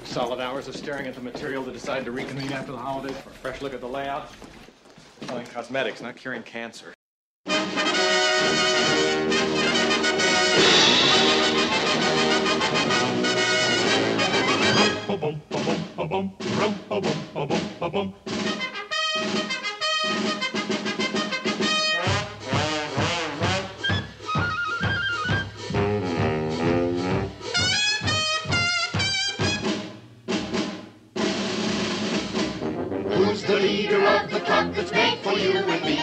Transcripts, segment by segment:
Solid hours of staring at the material to decide to reconvene after the holidays for a fresh look at the layout. Selling cosmetics, not curing cancer. Who's the leader of the club that's made for you and me?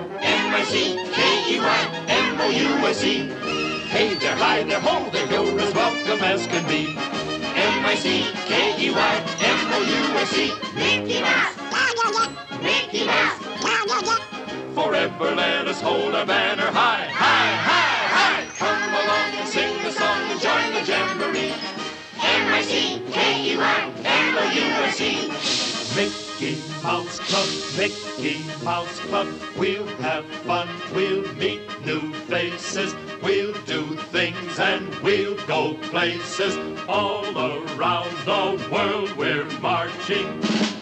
M-I-C-K-E-Y-M-O-U-S-E. Hey there, hi there, ho there, you're as welcome as can be. M-I-C-K-E-Y-M-O-U-S-E. Mickey Mouse, Mickey Mouse. Forever let us hold our banner high, high, high, high. Come along and sing the song and join the jamboree. M-I-C-K-E-Y-M-O-U-S-E. Mickey Mouse Club, Mickey Mouse Club. We'll have fun, we'll meet new faces. We'll do things and we'll go places. All around the world we're marching.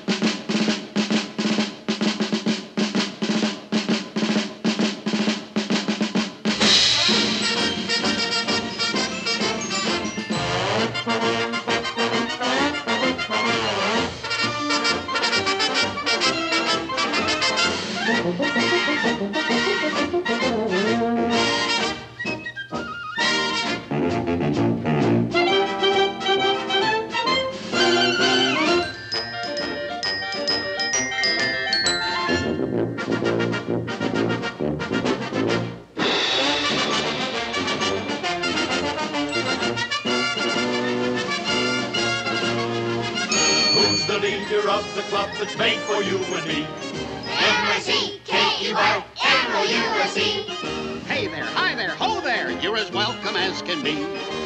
Who's the leader of the club that's made for you and me? M-I-C-K-E-Y-M-O-U-S-E. Hey there, hi there, ho there, you're as welcome as can be.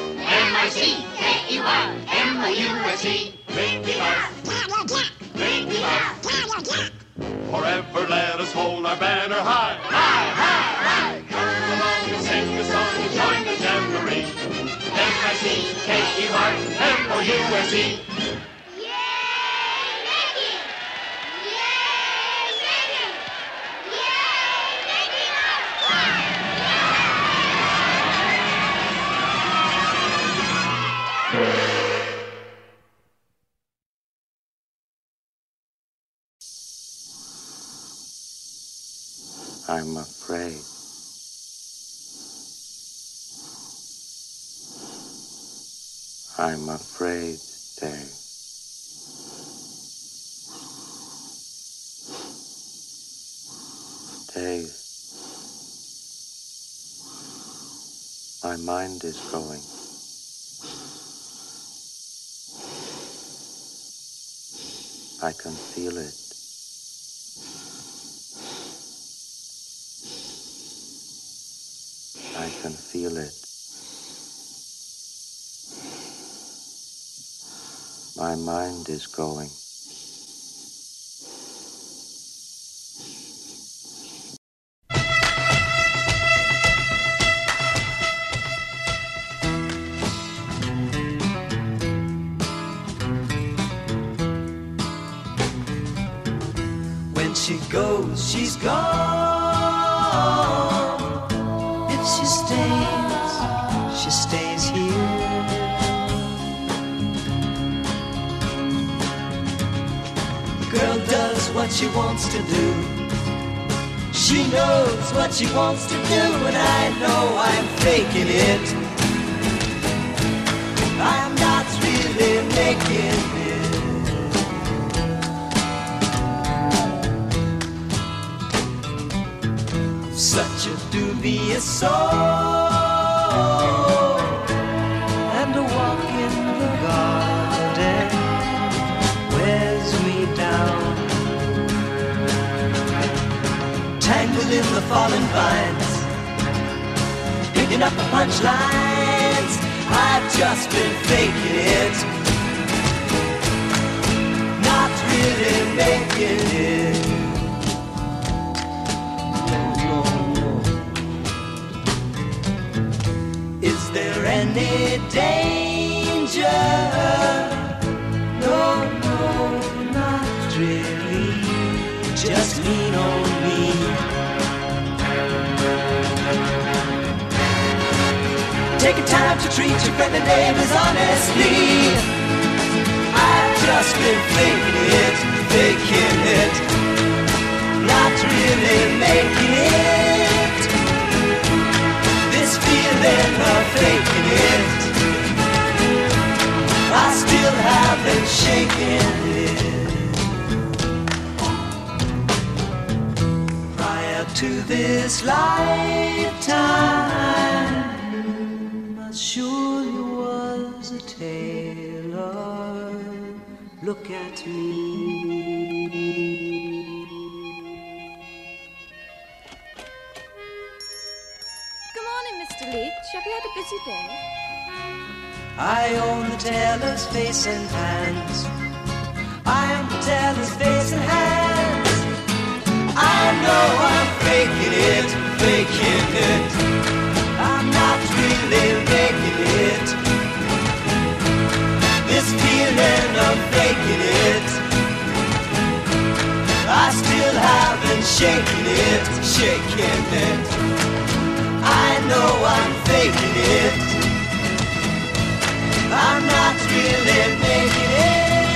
M-I-C-K-E-Y-M-O-U-S-E. Mickey Mouse, Mickey Mouse. Forever let us hold our banner high, high, high, high. Come along and sing a song and join the jamboree. M-I-C-K-E-Y-M-O-U-S-E. I'm afraid. I'm afraid, Dave. Dave, my mind is going. I can feel it. I can feel it. My mind is going. When she goes, she's gone. If she stays here. The girl does what she wants to do. She knows what she wants to do, and I know I'm faking it. I'm not really making it. Such a dubious soul, and a walk in the garden wears me down. Tangled in the fallen vines, picking up the punchlines. I've just been faking it, not really making it. Is there any danger No, no, not really. Just lean on me. Taking time to treat your friendly neighbors honestly. I've just been faking it, not really making it. This feeling of faking it, I still haven't shaken it. Prior to this lifetime, I surely was a tailor. Look at me. Good morning, Mr. Leach. Have you had a busy day? I own the teller's face and hands. I am the teller's face and hands. I know I'm faking it. I'm not really making it. This feeling of faking it, I still haven't shaken it. I know I'm faking it. I'm not really making it.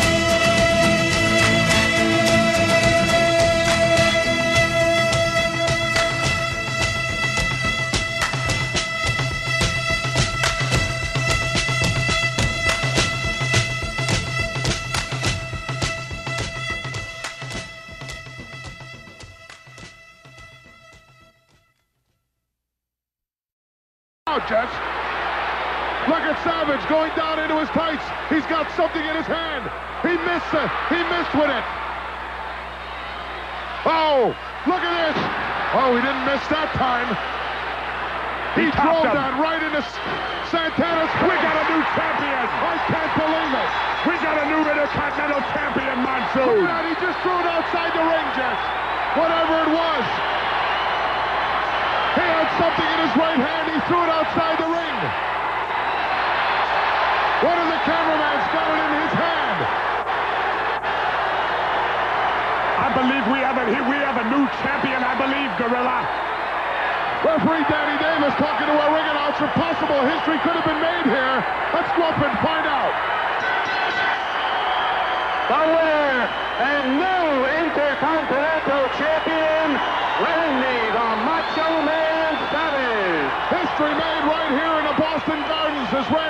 Jess. Look at Savage going down into his tights. He's got something in his hand. He missed it. He missed with it. Oh, look at this. Oh, he didn't miss that time. He drove that right into Santana's face. We got a new champion. I can't believe it. We got a new Intercontinental champion, Monsoon. Look at that. He just threw it outside the ring, Jess. Whatever it was. He had something in his right hand. He threw it outside the ring. One of the cameraman's got it in his hand. I believe we have a new champion, I believe, Gorilla. Referee Danny Davis talking to our ring announcer. Possible history could have been made here. Let's go up and find out. The winner and new Intercontinental Champion, Randy the Macho Man Savage. History made right here in the Boston Gardens as Randy.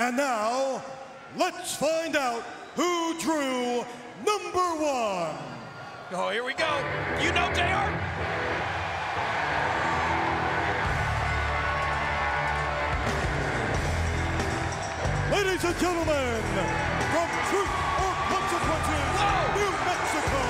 And now, let's find out who drew number 1. Oh, here we go. You know, JR? Ladies and gentlemen, from Truth or Consequences, New Mexico,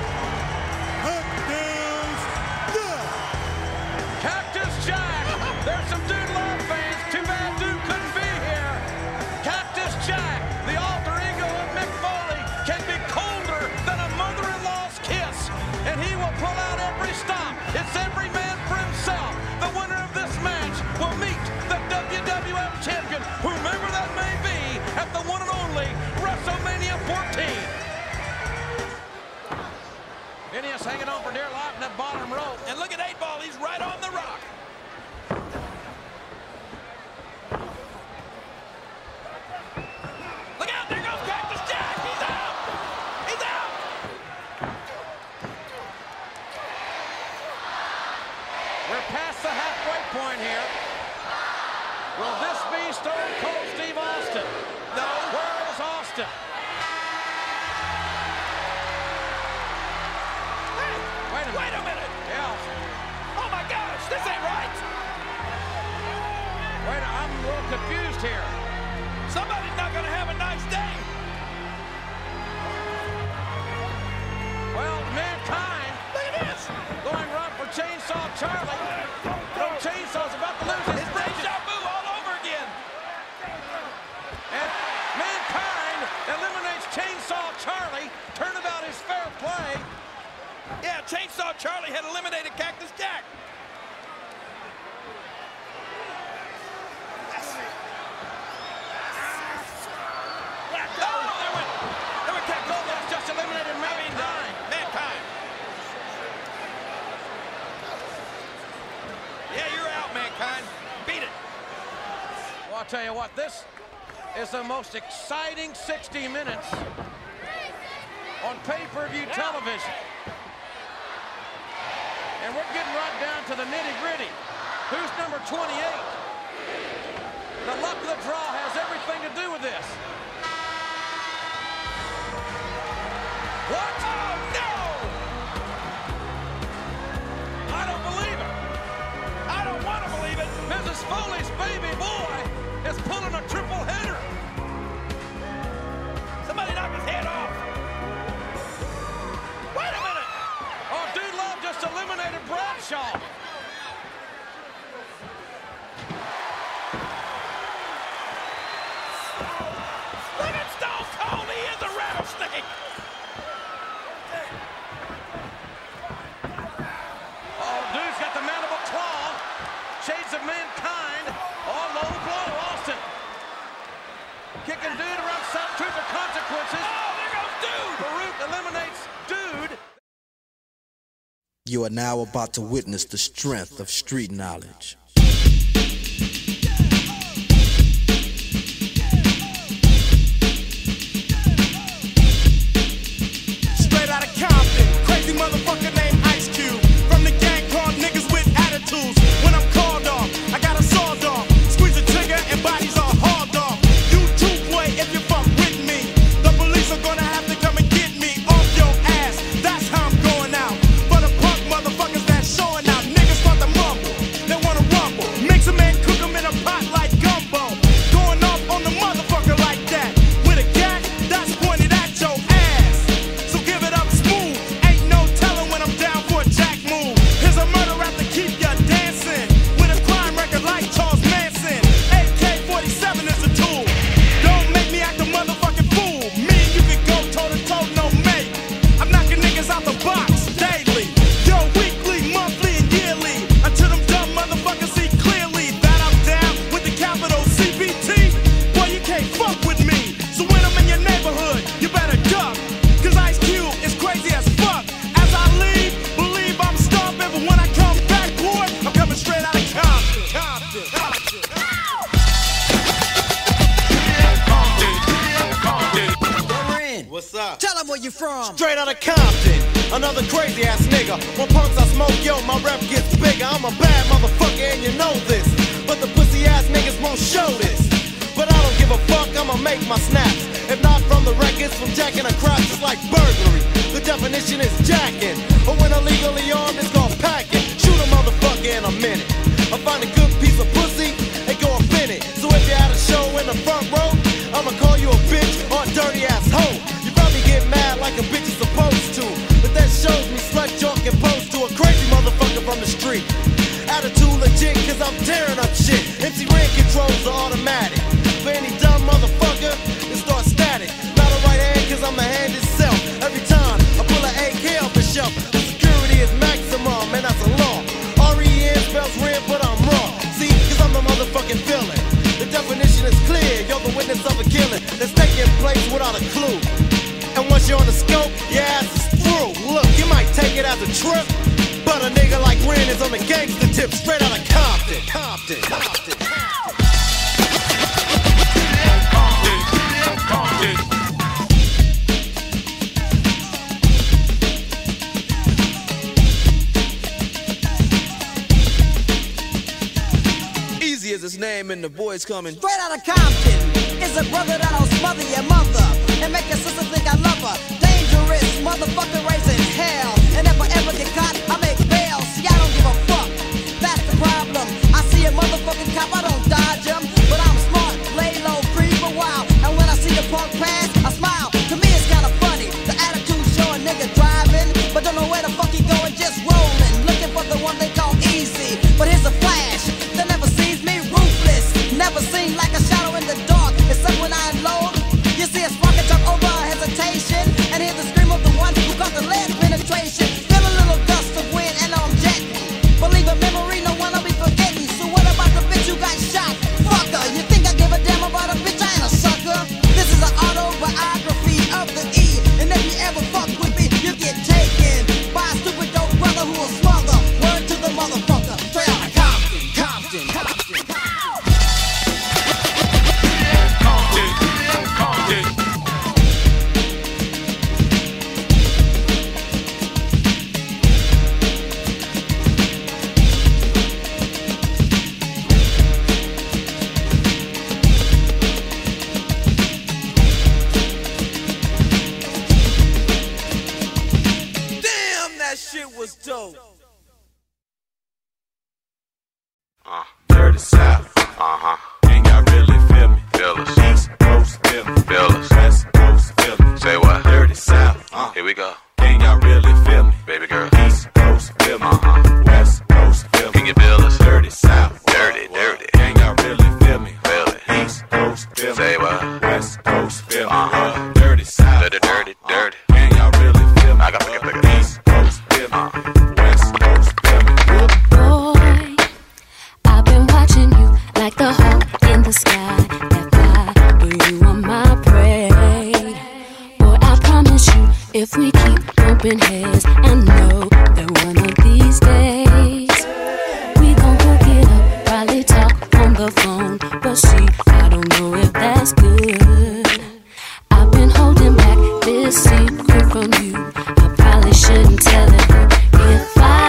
Cactus Jack. Cactus Jack! There's some Dude Love fans. Too bad Dude couldn't be here. Cactus Jack, the alter ego of Mick Foley, can be colder than a mother-in-law's kiss, and he will pull out every stop. It's every man for himself. The winner of this match will meet the WWF champion, whomever that may be, at the one and only WrestleMania 14. Phineas hanging on for dear life in that bottom row. And look at 8-Ball, he's right on the rock. Look out, there goes Cactus Jack. He's out. He's out. We're past the halfway point here. Will this be Stone Cold Steve Austin? No. Where is Austin? Hey, wait a minute. Yeah. Oh my gosh, this ain't right. Wait, I'm a little confused here. Somebody's not gonna have a nice day. Well, Mankind, look at this, going right for Chainsaw Charlie. No, Chainsaw's about to lose his deja vu all over again. And Mankind eliminates Chainsaw Charlie. Turnabout is fair play. Yeah, Chainsaw Charlie had eliminated Cactus Jack. Just eliminated Mankind. Yeah, you're out, Mankind. Beat it. Well, I'll tell you what, this is the most exciting 60 minutes on pay-per-view television. And we're getting right down to the nitty-gritty. Who's number 28? The luck of the draw has everything to do with this. What? Oh, no! I don't believe it. I don't want to believe it. Mrs. Foley's baby boy is pulling a triple header. Somebody knock his head off. Wait a minute. Oh, Dude Love just eliminated Bradshaw. Look at Stone Cold. He is a rattlesnake. Shades of Mankind. Oh, low blow, Austin. Kicking Dude around some Truth or Consequences. Oh, there goes Dude. Farouk eliminates Dude. You are now about to witness the strength of street knowledge. Straight out of Compton, crazy motherfucker named Ice Cube. From the gang called Niggas with Attitudes. When I'm called off, I got a sawed off. Squeeze the trigger and bodies are hauled off. You too, boy, if you fuck with me. The police are gonna have to come and get me off your ass. That's how I'm going out. For the punk motherfuckers that's showing out. Niggas start to mumble, they wanna rumble. Mix 'em and cook 'em in a pot like gumbo. Going off on the motherfucker like that. With a gat that's pointed at your ass. So give it up smooth. Ain't no telling when I'm down for a jack move. Here's a murder rap to keep ya dancing. With a crime record like Charles Manson. AK-47 is a tool. Don't make me act a motherfucking fool. Me and you can go toe to toe, no mate. I'm knocking niggas out the box daily. Yo, weekly, monthly, and yearly. Until them dumb motherfuckers see clearly that I'm down with the capital CBT. Boy, you can't fuck with me. So when I'm in your neighborhood, you better duck. Cause Ice Cube is crazy as fuck. As I leave, believe I'm stomping. But when I come back, boy, I'm coming straight out of Compton. What's up? Tell them where you from. Straight out of Compton, another crazy ass nigga. When punks I smoke, yo, my rep gets bigger. I'm a bad motherfucker and you know this. But the pussy ass niggas won't show this. But I don't give give a fuck, I'ma make my snaps. If not from the records, from jacking a crap, it's like burglary. The definition is jacking, or when illegally armed, it's called packing. Shoot a motherfucker in a minute. I find a good piece of pussy and go up in it. So if you're at a show in the front row, I'ma call you a bitch or a dirty ass hoe. You probably get mad like a bitch is supposed to, but that shows me slut joke and pose to a crazy motherfucker from the street. Attitude legit, cause I'm tearing up shit. MC Ren controls are automatic. For any dumb motherfucker, it starts static. Not a right hand, cause I'm the hand itself. Every time I pull an AK off the shelf, the security is maximum, and that's a law. R-E-N spells red, but I'm raw. See, cause I'm the motherfucking villain. The definition is clear, you're the witness of a killing that's taking place without a clue. And once you're on the scope, your ass is through. Look, you might take it as a trip, but a nigga like Ren is on the gangster tip, straight out of Compton. Compton. Compton. Easy is his name and the boys coming straight out of Compton. It's a brother that'll smother your mother and make your sister think I love her. Dangerous motherfucker raising hell. And if I ever get caught, I make bail. See, I don't give a fuck. That's the problem. I see a motherfucking cop, I don't dodge him, but I'm smart, lay low, creep a while. And when I see the punk pass, I smile. To me it's kinda funny. The attitude show a nigga driving, but don't know where the fuck he going, just rolling. Looking for the one they call easy. But here's a flash that never sees me, ruthless. Never seen like a shadow in the dark. Except when I unload. You see a spark and jump over hesitation, and hear the scream of the one who got the lead penetration. Feel a little gust of wind and I'm jetting. Believe a memory, no one will be forgetting. So what about the bitch who got shot? Fucker, you think I give a damn about a bitch? I ain't a sucker. This is an autobiography of the E. And if you ever fuck with me, you get taken by a stupid dope brother who will smother. Word to the motherfucker. Straight out of Compton. Compton. Compton. Was dope. Dirty South. Can y'all really feel me? Feel us. East Coast feel me. Feel us. West Coast feel me. Say what? Dirty South. Here we go. Can y'all really feel me? Baby girl. East Coast feel me. West Coast feel me. Can you feel us? Dirty South. Dirty, dirty. Can y'all really feel me? Feel it. East Coast feel me. Say what? West Coast feel me. Dirty South. Dirty, dirty, dirty. Can y'all really feel me? I got to pick it. East Coast feel me. West Coast feel me. Boy, I've been watching you like the hawk in the sky that fly, but you are my prey. Boy, I promise you, if we keep bumping heads, I know that one of these days we gon' hook it up, probably talk on the phone, but see, I don't know if that's good. I've been holding back this secret from you. I probably shouldn't tell it, but if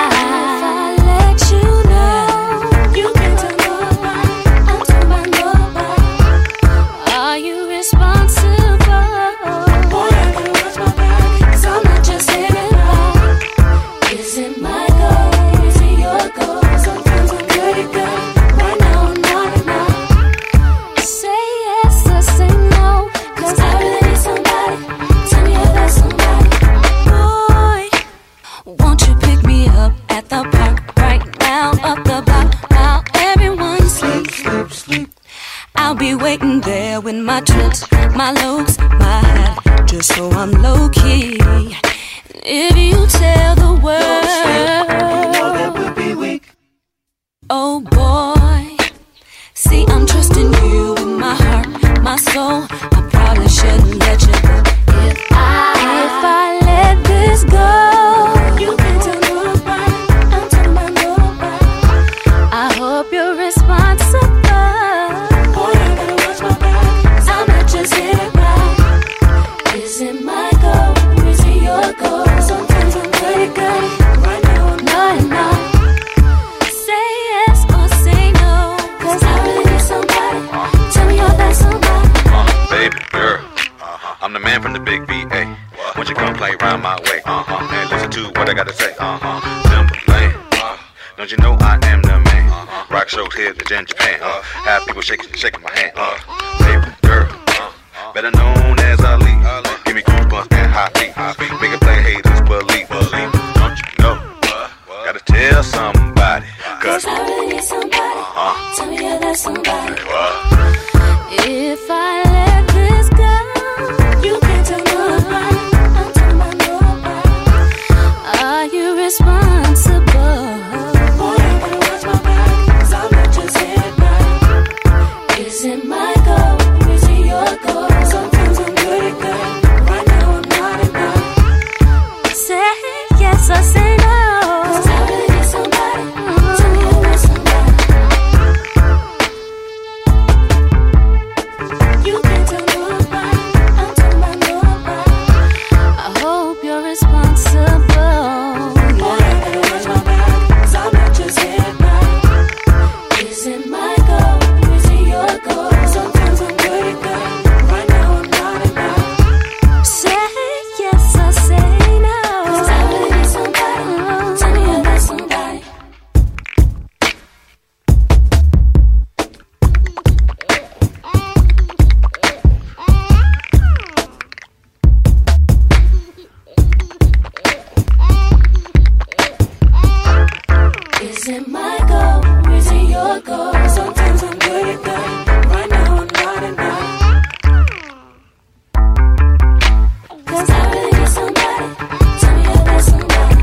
I let you know, you can't tell nobody, I'm talking about nobody. Are you responsible? Boy, I gotta watch my back, 'cause I'm not just hanging back. Is it my goal? Is it your goal? Sometimes I'm pretty good, right now I'm not enough. Say yes or say no, 'cause I really need somebody. Tell me if that's somebody. Boy, won't you pick me up at the park right now, up the block while everyone sleeps? I'll be waiting there with my trips, my looks, my hat, just so I'm low key. If you tell the world, you know that we'll be weak. Oh boy, see I'm trusting you with my heart, my soul. I probably shouldn't let you go. If I let this go, you can't tell nobody, I'm talking about nobody. I hope you're responsible. Boy, I gotta watch my back, 'cause I'm not just here right. Is it my goal? Is it your goal? Sometimes I'm pretty good, right now I'm not enough. Say yes or say no, 'cause I really need somebody. Tell me you're that somebody. I'm the man from the big VA. Won't you come play round my way? And listen to what I gotta say. Timberland. Don't you know I am the man? Rock shows here in Japan. Have people shaking my hand. Favorite girl, better known as Ali. Give me goosebumps and hot feet. Make it play, haters believe. Don't you know? Gotta tell somebody. Cause I really need somebody. Tell me you're that somebody. If I let this go, you can't tell nobody. I'm talking about nobody. Are you responsible? Boy, you better watch my back, 'cause I'm not just anybody. Is it my goal? Is it your goal? Sometimes I'm good at good. Right now I'm not enough. Say yes or say no. 'Cause I really need somebody. Tell me you're not somebody. You can't tell nobody. I'm talking about nobody. I hope you're responsible. Boy, you better watch my back, 'cause I'm not just anybody. Is it my goal? Is it your goal? Sometimes I'm good at good. Right now I'm not enough. Say yes or say no. 'Cause I really need somebody. Tell me you're not somebody. Is it my goal? Is it your goal? Sometimes I'm good at good. Right now I'm not enough. 'Cause I really need somebody. Tell me you're that somebody.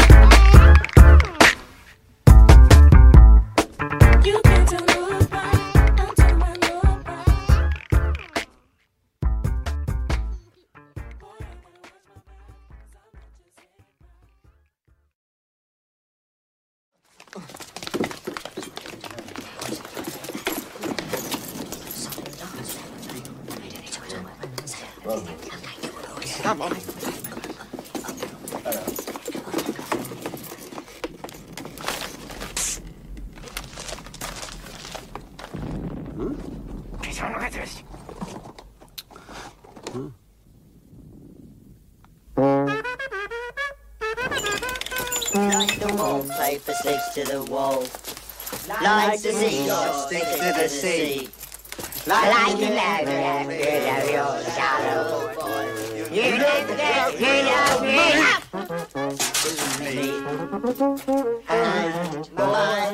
You can't tell nobody. I'm talking about nobody. Come on. Like the wallpaper sticks to the wall. Like the seashore sticks to the sea. Like the ladder of your shadow. You never get rid of me. And my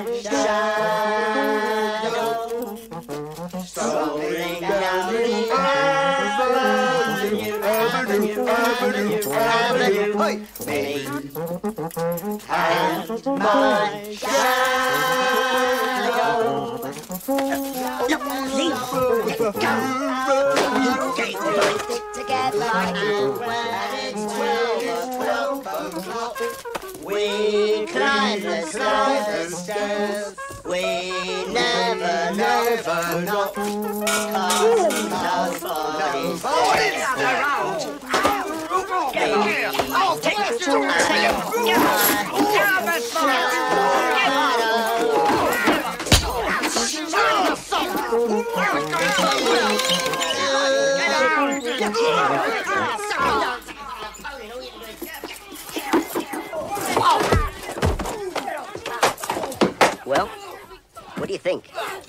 shadow strolling down the avenue. Me and my shadow. Stick together, and when it's 12 o'clock, we climb the stairs. We never knock, 'cause nobody's around. I'll take this to Well, what do you think?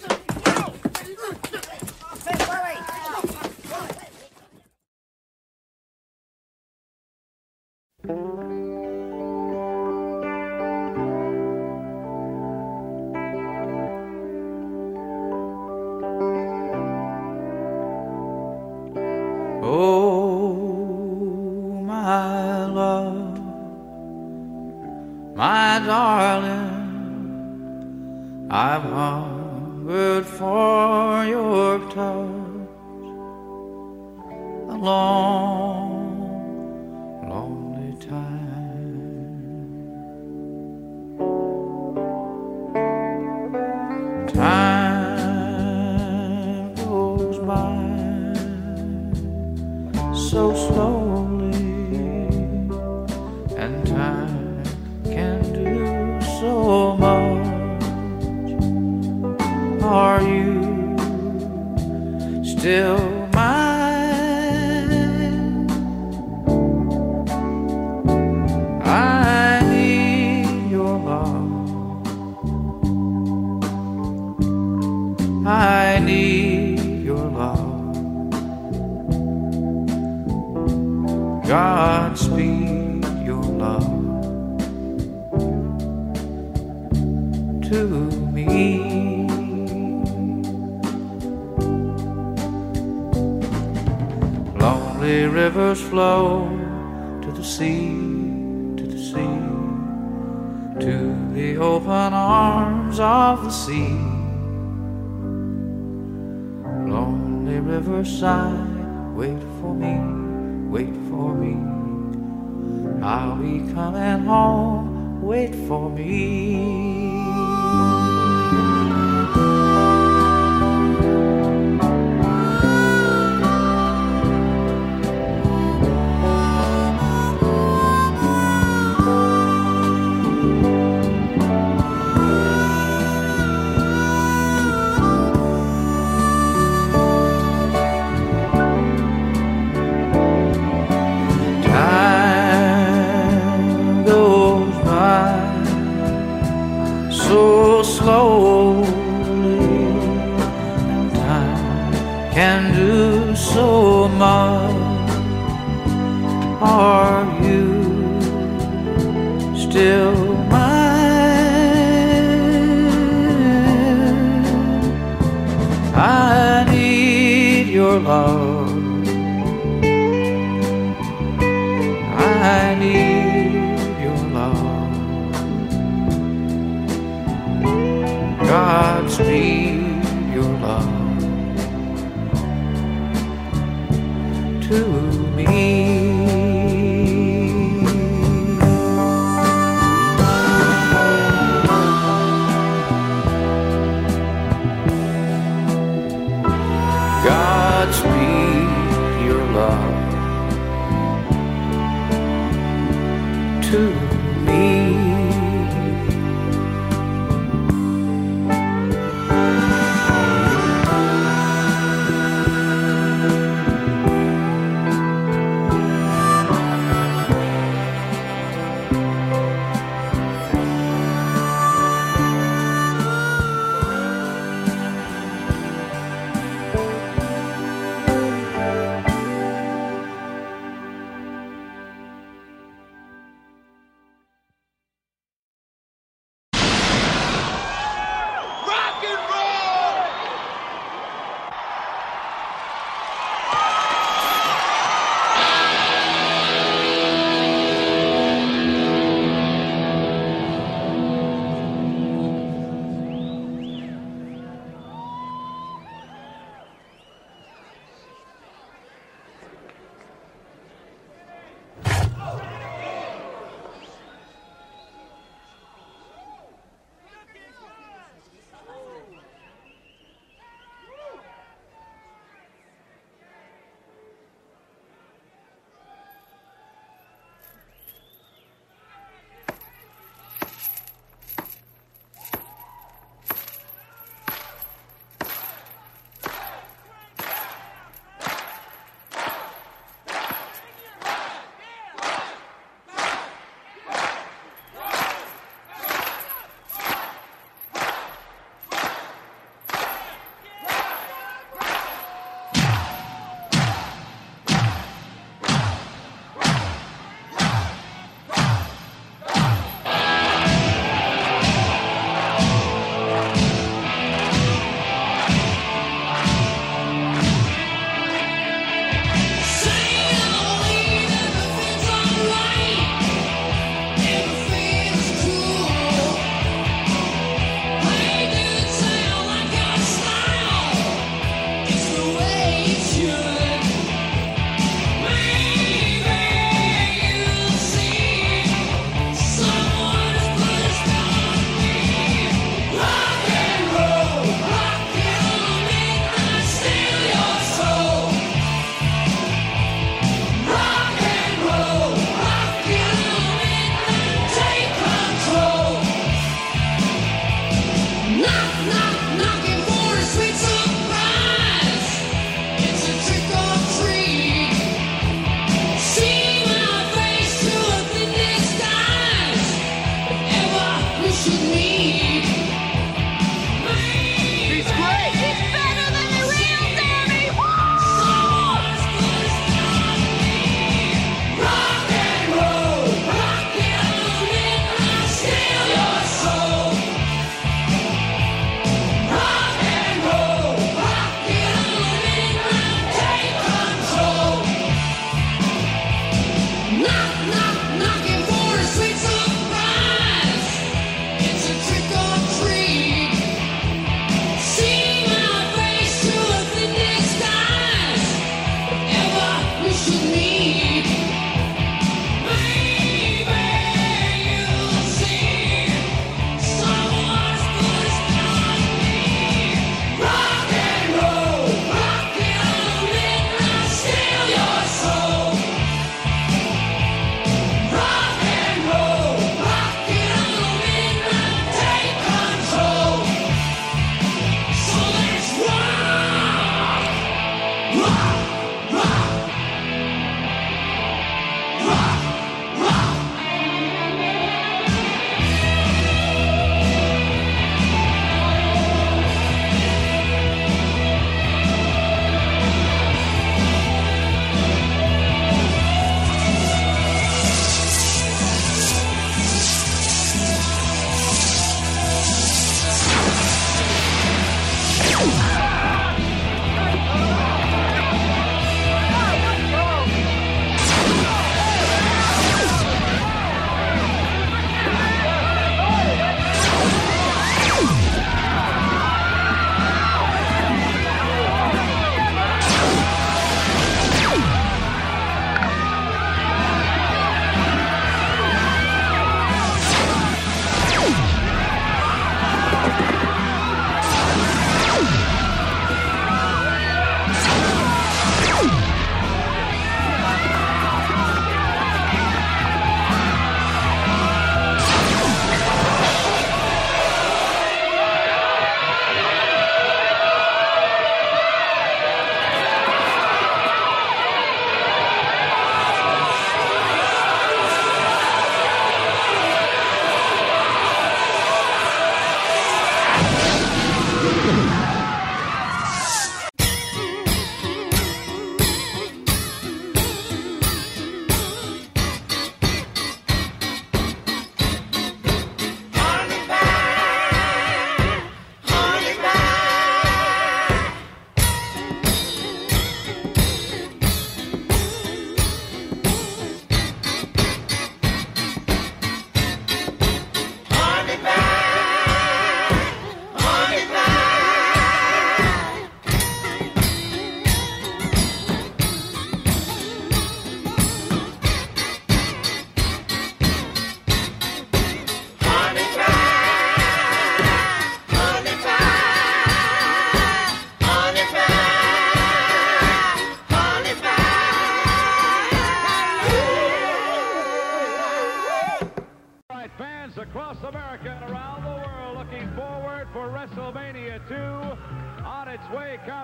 Oh, my love, my darling, I've hungered for your touch a long, lonely time. Time goes by so slowly, and time can do so much. Are you still mine? Godspeed your love to me. Lonely rivers flow to the sea, to the sea, to the open arms of the sea. Lonely riverside, wait for me, wait for me. I'll be coming home, wait for me. So slowly, and time can do so much. Are you still mine? I need your love. I need your love. Godspeed your love to me. Godspeed your love to me.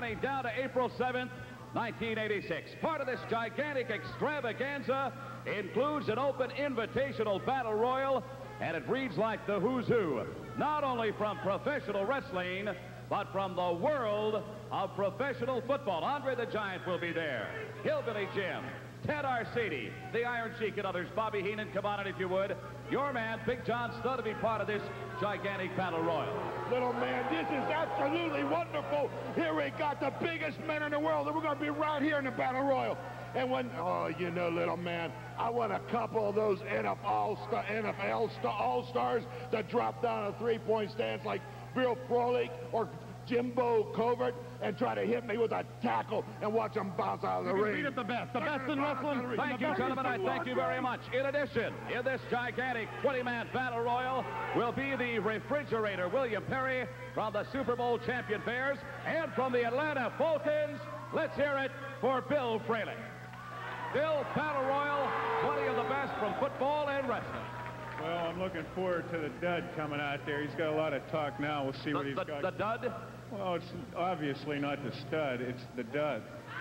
running down to April 7th, 1986. Part of this gigantic extravaganza includes an open invitational battle royal, and it reads like the who's who, not only from professional wrestling, but from the world of professional football. Andre the Giant will be there. Hillbilly Jim, Ted Arcidi, the Iron Sheik, and others. Bobby Heenan, come on in if you would. Your man, Big John Studd, to be part of this gigantic battle royal. Little man, this is absolutely wonderful. Here we got the biggest men in the world, and we're going to be right here in the battle royal. And when, oh, you know, little man, I want a couple of those NFL All-Stars that drop down a three-point stance like Bill Froelich or Jimbo Covert and try to hit me with a tackle and watch them bounce out of the ring. The best in wrestling. Thank you, gentlemen. I thank you very much. In addition, in this gigantic 20-man battle royal will be the refrigerator William Perry from the Super Bowl champion Bears, and from the Atlanta Falcons, let's hear it for Bill Fralick. Bill, battle royal, 20 of the best from football and wrestling. Well, I'm looking forward to the dud coming out there. He's got a lot of talk now. We'll see what he's got. The dud? Well, it's obviously not the stud. It's the dud.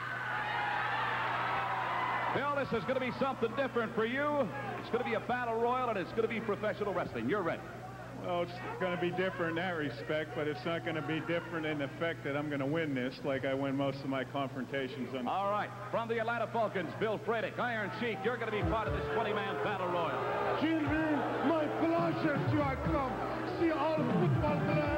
Bill, this is going to be something different for you. It's going to be a battle royal, and it's going to be professional wrestling. You're ready. Well, it's going to be different in that respect, but it's not going to be different in the fact that I'm going to win this like I win most of my confrontations. All right. From the Atlanta Falcons, Bill Fralick, Iron Sheik, you're going to be part of this 20-man battle royal. Children, my pleasure to I come see all the football players.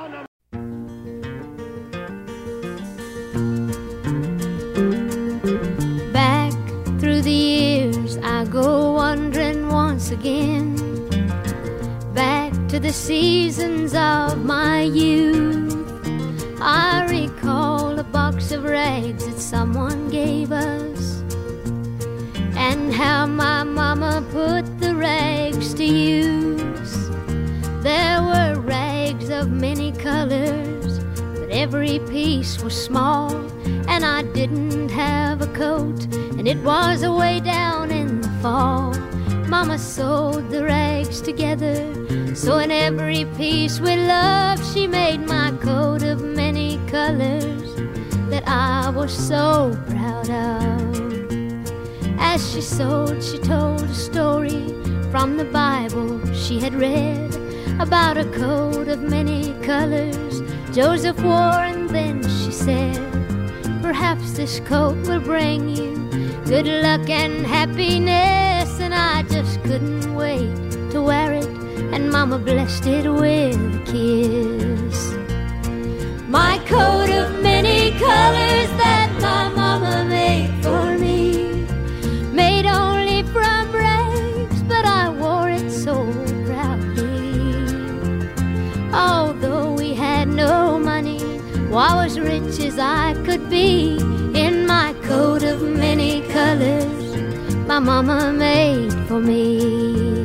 Back through the years, I go wandering once again. Back to the seasons of my youth. I recall a box of rags that someone gave us, and how my mama put the rags to use. There were rags of many colors, but every piece was small, and I didn't have a coat, and it was away down in the fall. Mama sewed the rags together, so in every piece with love she made my coat of many colors that I was so proud of. As she sewed, she told a story from the Bible she had read about a coat of many colors Joseph wore, and then she said, perhaps this coat will bring you good luck and happiness. And I just couldn't wait to wear it, and Mama blessed it with a kiss. My coat of many colors that my Mama made for me, made only from rags, but I wore it so proudly. Although we had no money, well, I was rich as I could be in my coat of many colors my Mama made for me.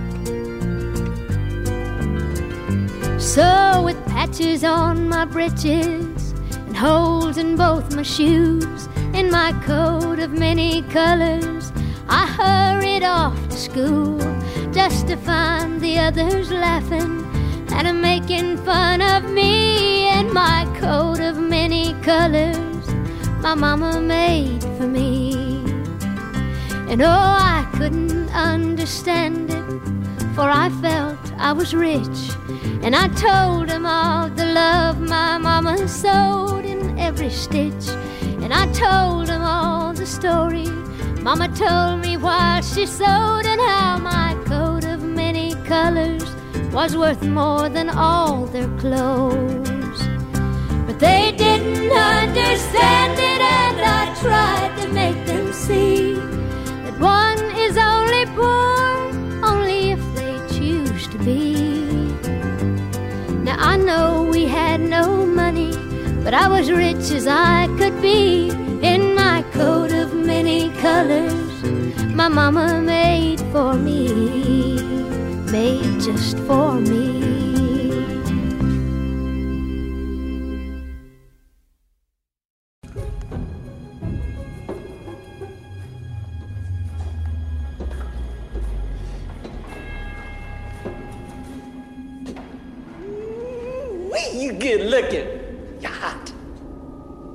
So with patches on my breeches and holes in both my shoes, in my coat of many colors I hurried off to school, just to find the others laughing and making fun of me in my coat of many colors my Mama made for me. And oh, I couldn't understand it, for I felt I was rich, and I told them all the love my Mama sewed in every stitch. And I told them all the story Mama told me while she sewed, and how my coat of many colors was worth more than all their clothes. But they didn't understand it, and I tried to make them see that one is only poor only if they choose to be. Now I know we had no money, but I was rich as I could be in my coat of many colors my Mama made for me, made just for me. You good looking. You're hot.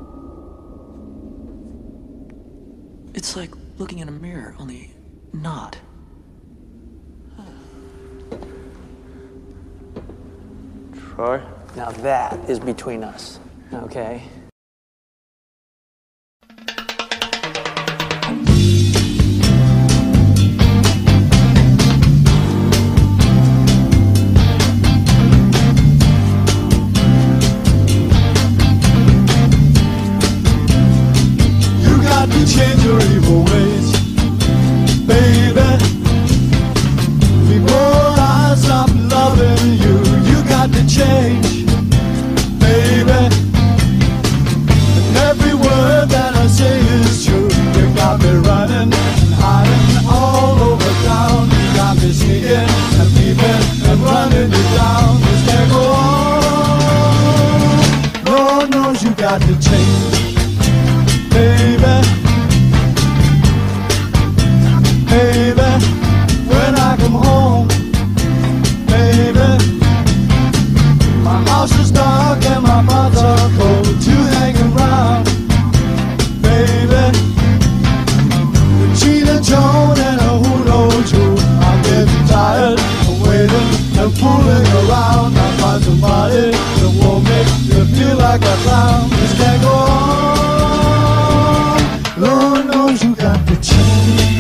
It's like looking in a mirror, only not. Troy? Now that is between us, okay? Change your evil ways, baby. Before I stop loving you, you got to change, baby. And every word that I say is true. You got me running and hiding all over town. You got me sneaking and peeping and running you down. This can't go on. Lord knows you got to change, baby. Baby, when I come home, baby, my house is dark and my thoughts are cold. You hanging around, baby, the cheating Joan and who knows who. I'm getting tired of waiting and fooling around. I find somebody that won't make you feel like a clown. This can't go on. Lord knows you got to change.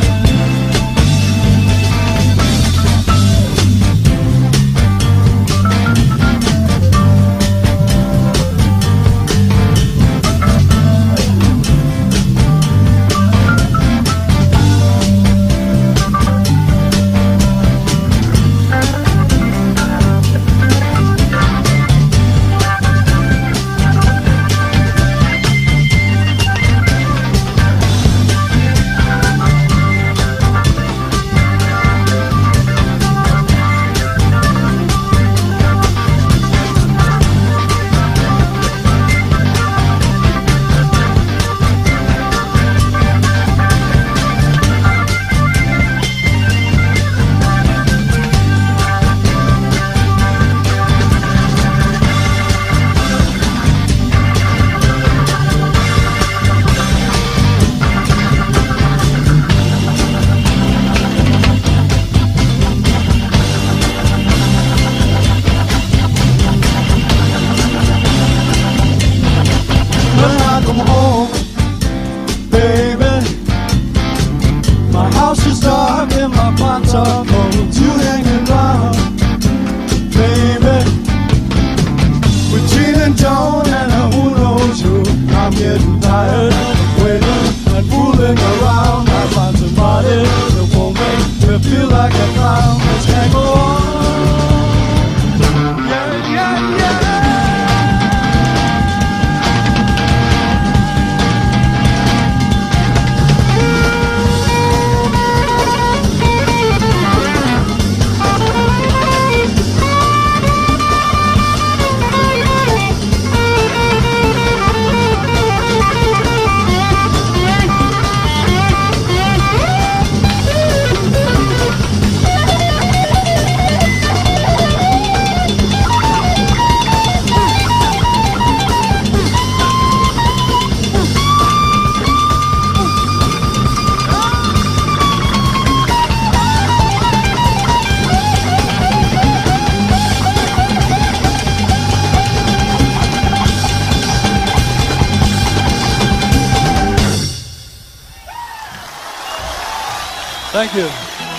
Thank you.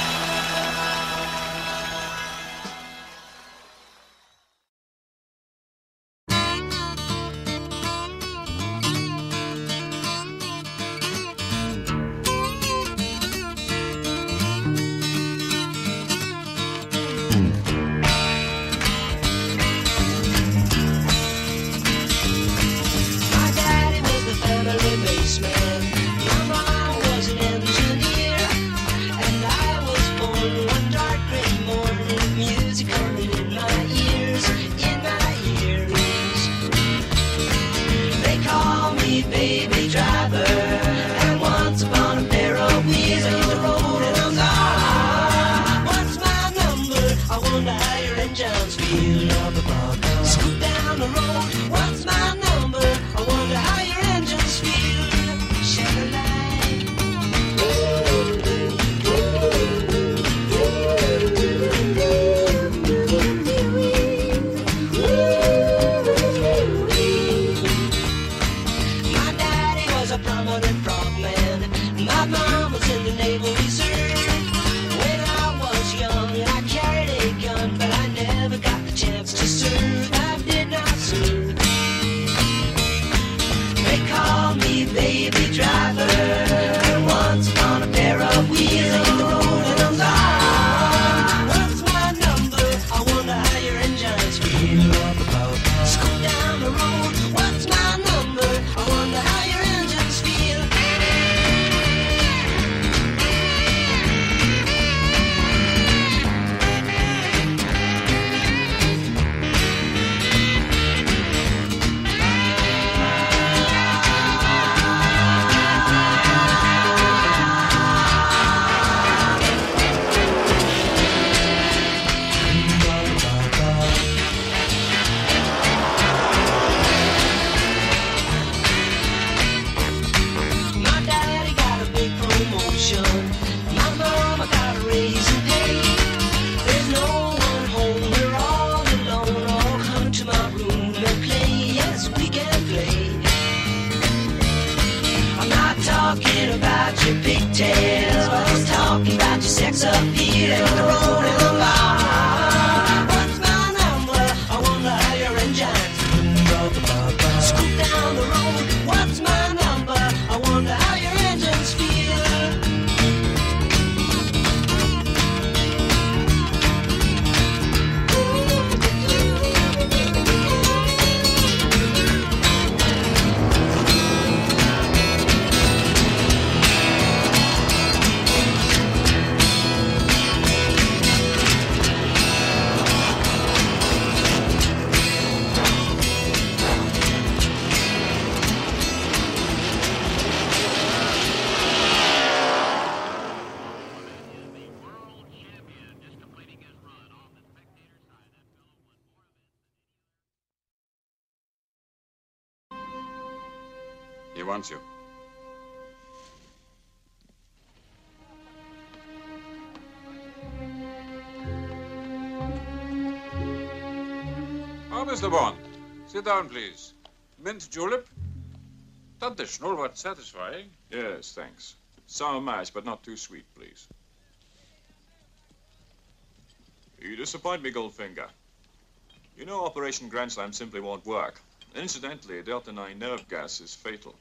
My daddy was the family baseman. My mom was an engineer, and I mama's in the Naval Reserve. When I was young, I carried a gun, but I never got the chance to serve. I did not serve. They call me Baby Driver. Once upon a pair of wheels on the road and I'm gone. What's my number? I wonder how your engines feel. Scoot down the road. What's my number? I wonder how your engines feel. My daddy got a big promotion. My mama got a raise in pay. There's no one home, we're all alone. All come to my room and play. Yes, we can play. I'm not talking about your pigtails, but I'm talking about your sex appeal. On the road and the bar. What's my number? I wonder how your engines feel. Scoot down the road. What's my number? I wonder how your engines feel. He wants you. Oh, Mr. Bond, sit down, please. Mint julep? Traditional, but satisfying. Yes, thanks. Sour mash, but not too sweet, please. You disappoint me, Goldfinger. You know Operation Grand Slam simply won't work. Incidentally, Delta-9 nerve gas is fatal.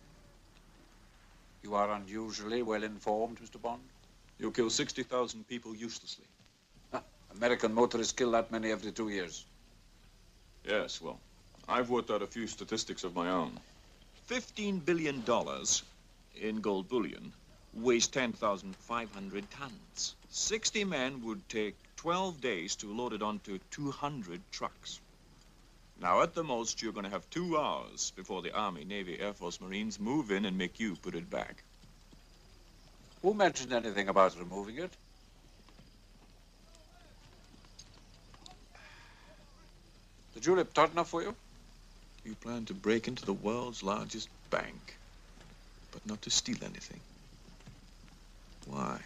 You are unusually well informed, Mr. Bond. You'll kill 60,000 people uselessly. American motorists kill that many every 2 years. Yes, well, I've worked out a few statistics of my own. $15 billion in gold bullion weighs 10,500 tons. 60 men would take 12 days to load it onto 200 trucks. Now, at the most, you're going to have 2 hours before the Army, Navy, Air Force, Marines move in and make you put it back. Who mentioned anything about removing it? The julep tart enough for you? You plan to break into the world's largest bank, but not to steal anything. Why?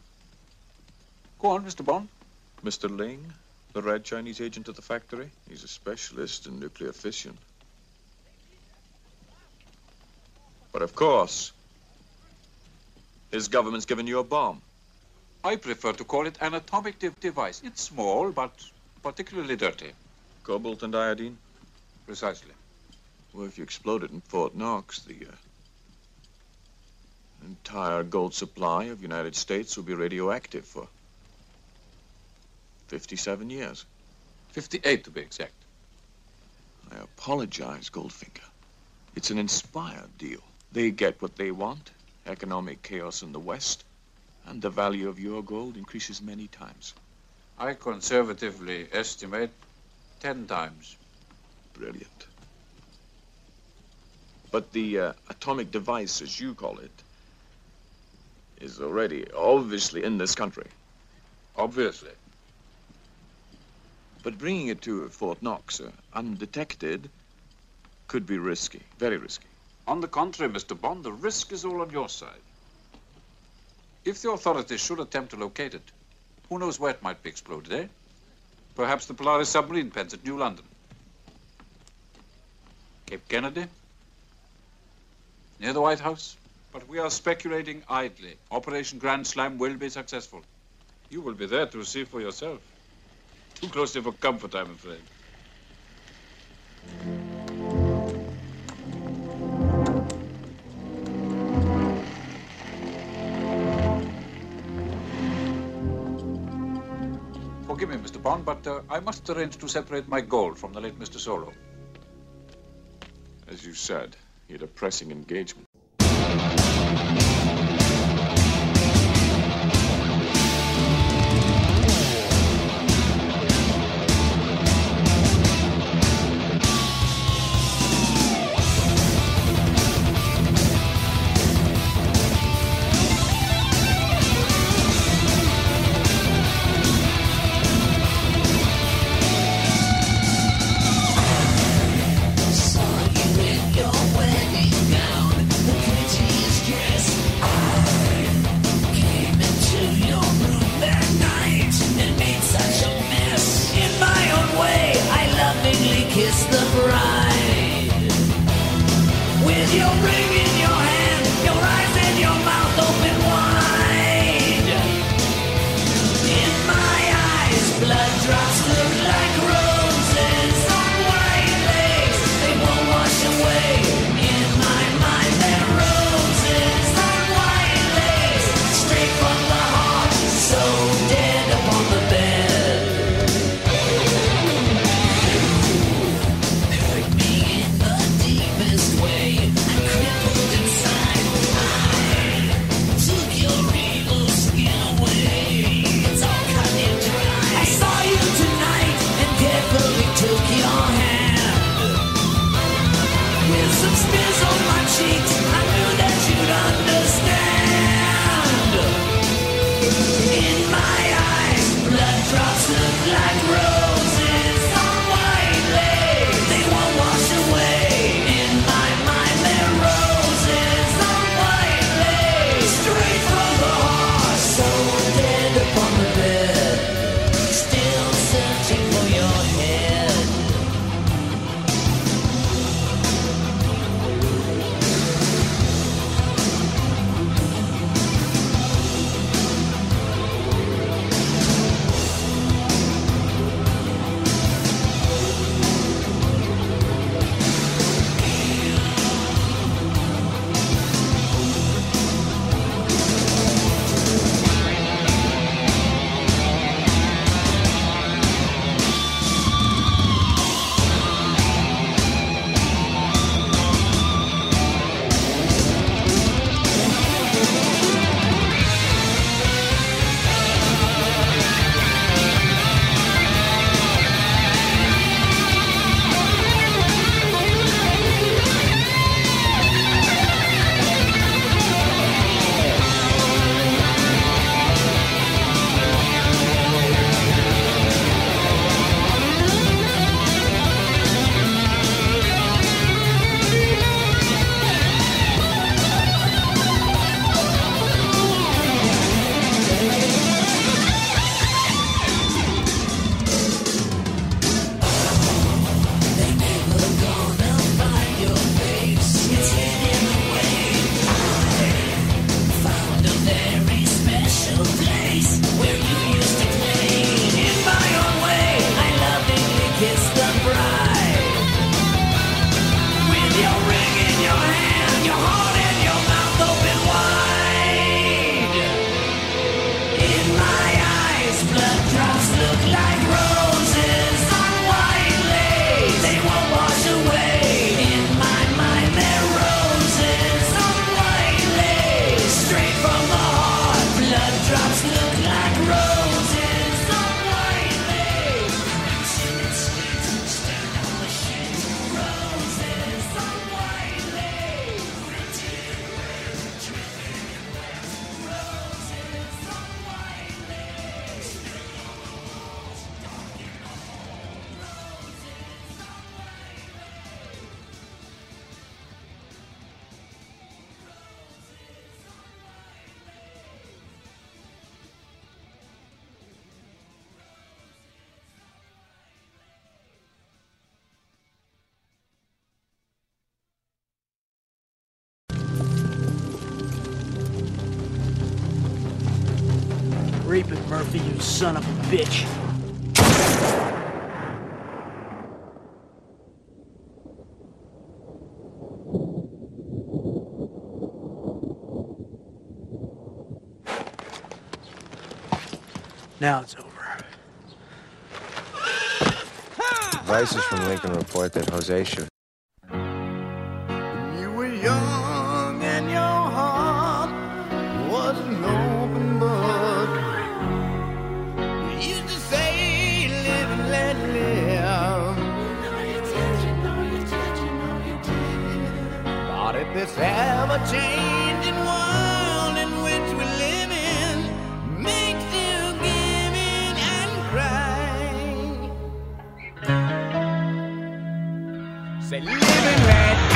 Go on, Mr. Bond. Mr. Ling, the red Chinese agent at the factory, he's a specialist in nuclear fission. But of course, his government's given you a bomb. I prefer to call it an atomic device. It's small, but particularly dirty. Cobalt and iodine? Precisely. Well, if you explode it in Fort Knox, the entire gold supply of the United States will be radioactive for 57 years. 58 to be exact. I apologize, Goldfinger. It's an inspired deal. They get what they want, economic chaos in the West, and the value of your gold increases many times. I conservatively estimate 10 times. Brilliant. But the atomic device, as you call it, is already obviously in this country. Obviously. But bringing it to Fort Knox undetected could be risky, very risky. On the contrary, Mr. Bond, the risk is all on your side. If the authorities should attempt to locate it, who knows where it might be exploded, eh? Perhaps the Polaris submarine pens at New London. Cape Kennedy? Near the White House? But we are speculating idly. Operation Grand Slam will be successful. You will be there to see for yourself. Too closely for comfort, I'm afraid. Forgive me, Mr. Bond, but I must arrange to separate my gold from the late Mr. Solo. As you said, he had a pressing engagement. Reap it, Murphy, you son of a bitch. Now it's over. Vices from Lincoln report that Jose should. You were young and your heart was an open book. You used to say, live and let live. But if this ever-changing world in which we live in makes you give in and cry, say, live and let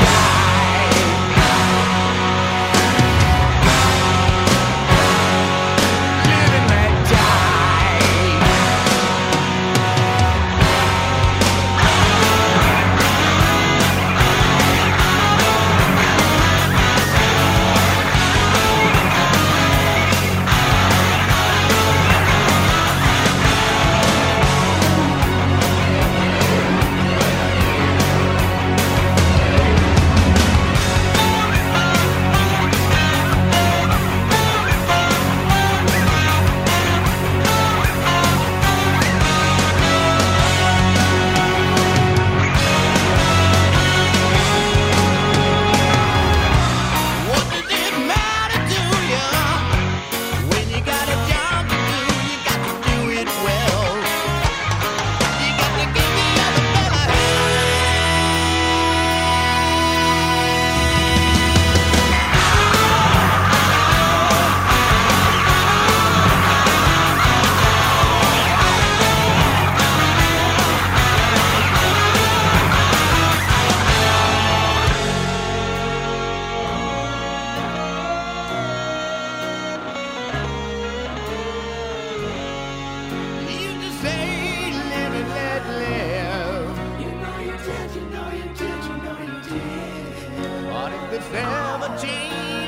never change.